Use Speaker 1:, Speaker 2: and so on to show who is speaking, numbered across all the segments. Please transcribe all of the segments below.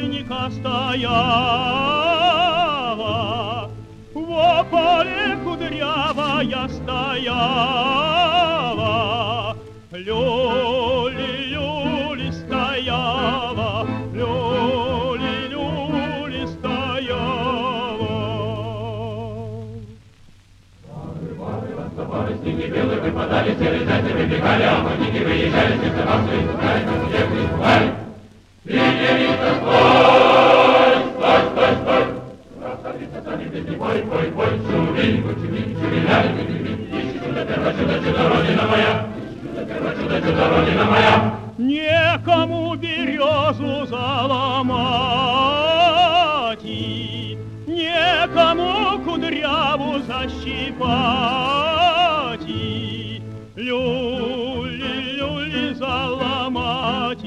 Speaker 1: праздника стояла, во поле кудрявая стояла, люли-люли стояла, люли-люли стояла.
Speaker 2: Наступали снеги белые, выпадали, серые зайцы выбегали, а охотники выезжали, сердце вам свои пускали, как снег испугали. Венерица, стой, стой, стой, стой! Красавица, сами песни, пой, пой, пой, шумень, чумень, чумеляли, ищи чудо, первое чудо, чудо, родина моя, чудо, первое чудо, чудо, родина моя.
Speaker 1: Некому березу заломать, некому кудряву защипать, люли-люли заломать,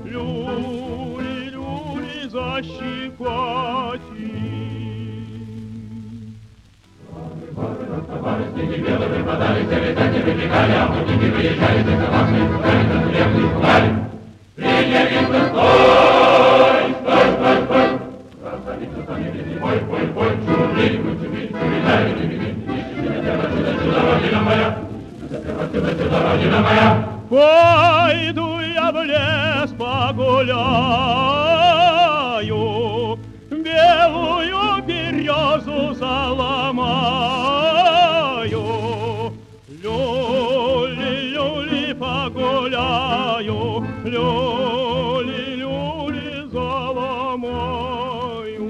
Speaker 1: люли-люли защипать.
Speaker 2: Наступали снеги белые, выпадали, серые зайцы выбегали, а охотники выезжали, сердце вам свои пускали, как снег испугали. Венерица, стой, стой, стой, стой! Красавица, сами песни, пой, пой, пой, шумень, чумень, чумеляли, ищи чудо, первое чудо, чудо, родина моя, чудо, первое чудо, чудо, родина моя.
Speaker 1: Пойду я в лес погуляю, белую березу заломаю, люли-люли погуляю, люли-люли заломаю.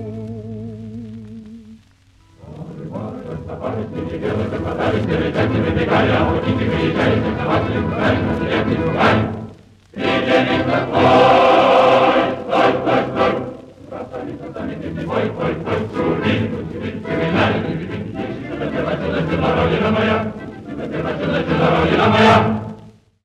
Speaker 2: Наступали снеги белые, выпадали, серые зайцы выбегали, а охотники выезжали, сердце вам свои пускали, как снег испугали. Венерица, стой, стой, стой, стой! Красавица, сами песни, пой, пой, пой, шумень, чумень, чумеляли, ищи чудо, первое чудо, чудо, родина моя, чудо, первое чудо, чудо, родина моя.